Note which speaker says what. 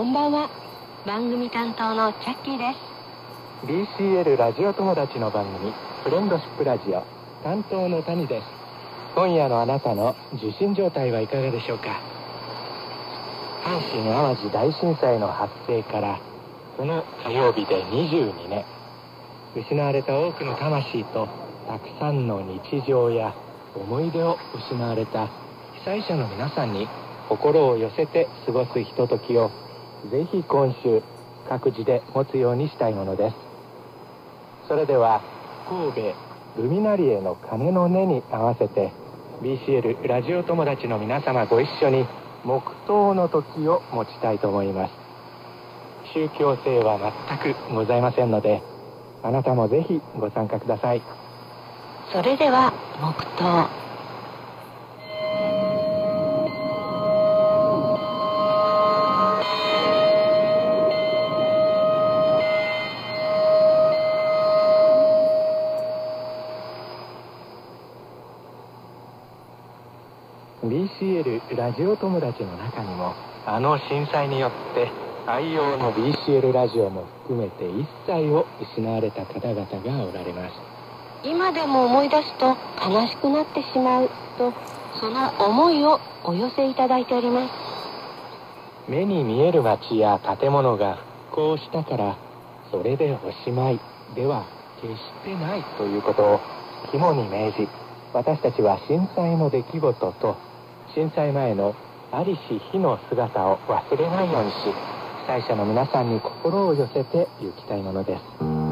Speaker 1: こんばんは。番組担当のチャッキーです。
Speaker 2: BCL ラジオ友達の番組フレンドシップラジオ担当の谷です。今夜のあなたの受信状態はいかがでしょうか。阪神・淡路大震災の発生からこの火曜日で22年。失われた多くの魂とたくさんの日常や思い出を失われた被災者の皆さんに心を寄せて過ごすひとときをぜひ今週各自で持つようにしたいものです。それでは神戸ルミナリエの鐘の音に合わせて BCL ラジオ友達の皆様ご一緒に黙祷の時を持ちたいと思います。宗教性は全くございませんので、あなたもぜひご参加ください。
Speaker 1: それでは黙祷。
Speaker 2: BCL ラジオ友達の中にもあの震災によって愛用の BCL ラジオも含めて一切を失われた方々がおられます。
Speaker 1: 今でも思い出すと悲しくなってしまうと、その思いをお寄せいただいております。
Speaker 2: 目に見える街や建物が復興したからそれでおしまいでは決してないということを肝に銘じ、私たちは震災の出来事と震災前の在りし日の姿を忘れないようにし、被災者の皆さんに心を寄せて行きたいものです。